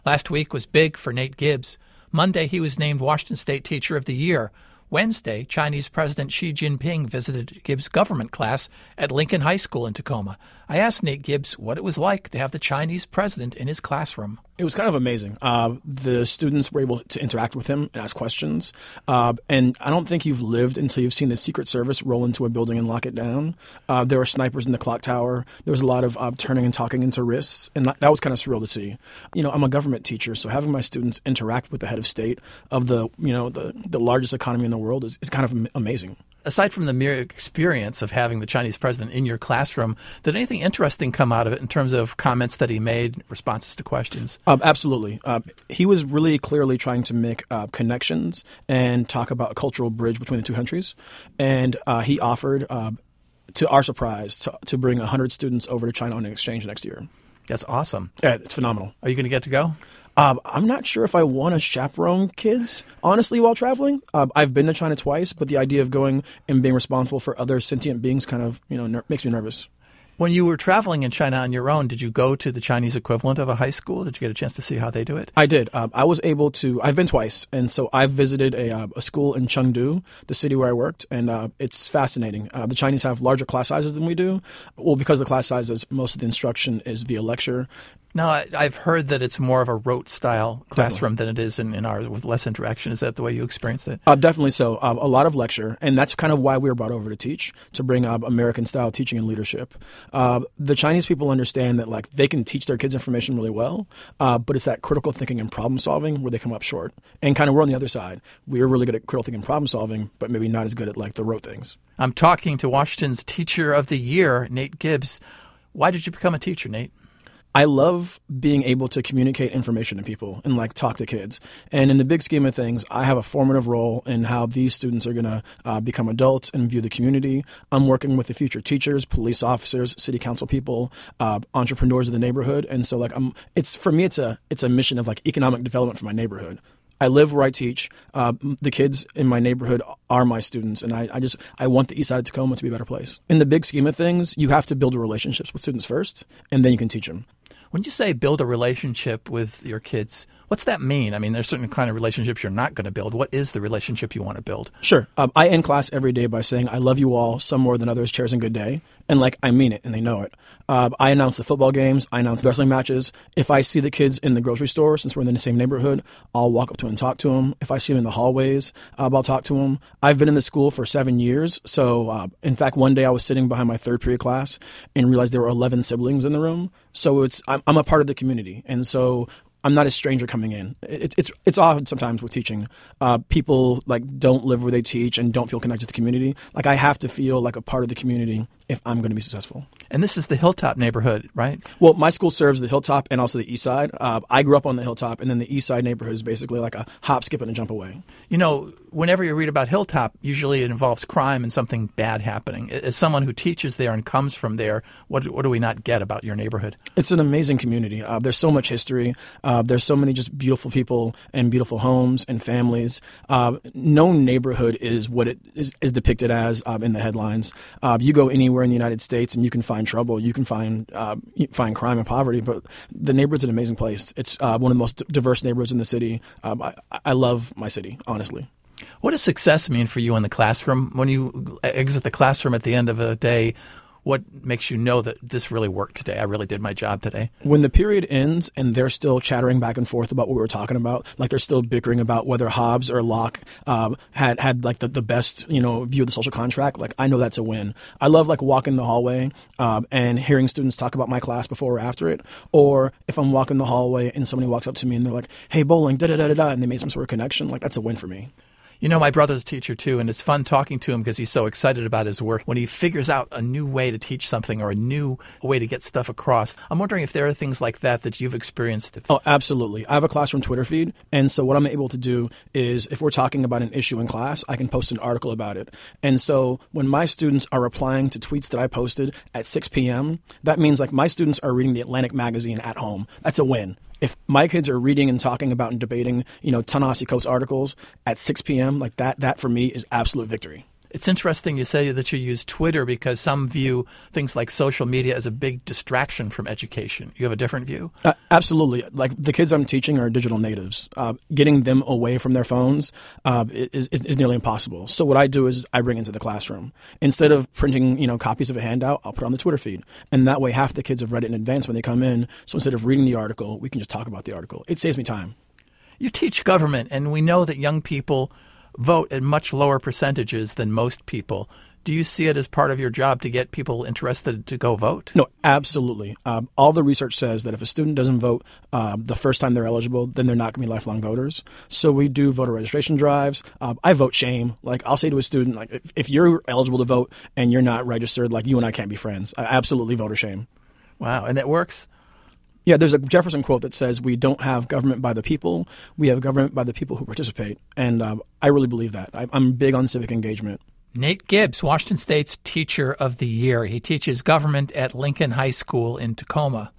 Last week was big for Nate Gibbs. Monday, he was named Washington State Teacher of the Year. Wednesday, Chinese President Xi Jinping visited Gibbs' government class at Lincoln High School in Tacoma. I asked Nate Gibbs what it was like to have the Chinese president in his classroom. It was kind of amazing. The students were able to interact with him and ask questions. And I don't think you've lived until you've seen the Secret Service roll into a building and lock it down. There were snipers in the clock tower. There was a lot of turning and talking into wrists. And that was kind of surreal to see. You know, I'm a government teacher, so having my students interact with the head of state of the largest economy in the world is kind of amazing. Aside from the mere experience of having the Chinese president in your classroom, did anything interesting come out of it in terms of comments that he made, responses to questions? Absolutely. He was really clearly trying to make connections and talk about a cultural bridge between the two countries. And he offered, to our surprise, to bring 100 students over to China on an exchange next year. That's awesome. Yeah, it's phenomenal. Are you going to get to go? I'm not sure if I want to chaperone kids, honestly, while traveling. I've been to China twice, but the idea of going and being responsible for other sentient beings kind of, makes me nervous. When you were traveling in China on your own, did you go to the Chinese equivalent of a high school? Did you get a chance to see how they do it? I did. I was able to. I've been twice, and so I've visited a school in Chengdu, the city where I worked, and it's fascinating. The Chinese have larger class sizes than we do. Well, because the class sizes, most of the instruction is via lecture. Now, I've heard that it's more of a rote-style classroom than it is in ours, with less interaction. Is that the way you experienced it? Definitely so. A lot of lecture, and that's kind of why we were brought over to teach, to bring American-style teaching and leadership. The Chinese people understand that they can teach their kids information really well, but it's that critical thinking and problem-solving where they come up short. And kind of we're on the other side. We're really good at critical thinking and problem-solving, but maybe not as good at the rote things. I'm talking to Washington's Teacher of the Year, Nate Gibbs. Why did you become a teacher, Nate? I love being able to communicate information to people and talk to kids. And in the big scheme of things, I have a formative role in how these students are going to become adults and view the community. I'm working with the future teachers, police officers, city council people, entrepreneurs of the neighborhood. And so it's a mission of economic development for my neighborhood. I live where I teach. The kids in my neighborhood are my students, and I want the east side of Tacoma to be a better place. In the big scheme of things, you have to build relationships with students first, and then you can teach them. When you say build a relationship with your kids, what's that mean? I mean, there's certain kind of relationships you're not going to build. What is the relationship you want to build? Sure. I end class every day by saying, I love you all, some more than others, cheers and good day. And I mean it, and they know it. I announce the football games. I announce the wrestling matches. If I see the kids in the grocery store, since we're in the same neighborhood, I'll walk up to them and talk to them. If I see them in the hallways, I'll talk to them. I've been in the school for 7 years. So, in fact, one day I was sitting behind my third period class and realized there were 11 siblings in the room. So I'm a part of the community. And so I'm not a stranger coming in. It's odd sometimes with teaching. People don't live where they teach and don't feel connected to the community. I have to feel like a part of the community if I'm going to be successful. And this is the Hilltop neighborhood, right? Well, my school serves the Hilltop and also the East Side. I grew up on the Hilltop, and then the East Side neighborhood is basically like a hop, skip, and a jump away. Whenever you read about Hilltop, usually it involves crime and something bad happening. As someone who teaches there and comes from there, what do we not get about your neighborhood? It's an amazing community. There's so much history. There's so many just beautiful people and beautiful homes and families. No neighborhood is what it is depicted as in the headlines. You go anywhere in the United States and you can find trouble. You can find crime and poverty, but the neighborhood's an amazing place. It's one of the most diverse neighborhoods in the city. I love my city, honestly. What does success mean for you in the classroom? When you exit the classroom at the end of a day, what makes you know that this really worked today? I really did my job today. When the period ends and they're still chattering back and forth about what we were talking about, they're still bickering about whether Hobbes or Locke had the best view of the social contract, I know that's a win. I love walking the hallway and hearing students talk about my class before or after it, or if I'm walking the hallway and somebody walks up to me and they're like, "Hey, bowling, da da da da," and they made some sort of connection. That's a win for me. My brother's a teacher too, and it's fun talking to him because he's so excited about his work. When he figures out a new way to teach something or a new way to get stuff across, I'm wondering if there are things like that you've experienced. Oh, absolutely. I have a classroom Twitter feed, and so what I'm able to do is if we're talking about an issue in class, I can post an article about it. And so when my students are replying to tweets that I posted at 6 p.m., that means my students are reading the Atlantic magazine at home. That's a win. If my kids are reading and talking about and debating, Ta-Nehisi Coates articles at 6 p.m., that for me is absolute victory. It's interesting you say that you use Twitter because some view things like social media as a big distraction from education. You have a different view? Absolutely. Like the kids I'm teaching are digital natives. Getting them away from their phones is nearly impossible. So what I do is I bring into the classroom. Instead of printing, copies of a handout, I'll put it on the Twitter feed. And that way half the kids have read it in advance when they come in. So instead of reading the article, we can just talk about the article. It saves me time. You teach government, and we know that young people vote at much lower percentages than most people. Do you see it as part of your job to get people interested to go vote? No, absolutely. All the research says that if a student doesn't vote the first time they're eligible, then they're not going to be lifelong voters. So we do voter registration drives. I vote shame. Like I'll say to a student, like if you're eligible to vote and you're not registered, like you and I can't be friends. I absolutely voter shame. Wow, and that works? Yeah, there's a Jefferson quote that says, we don't have government by the people, we have government by the people who participate. And I really believe that. I'm big on civic engagement. Nate Gibbs, Washington State's Teacher of the Year. He teaches government at Lincoln High School in Tacoma.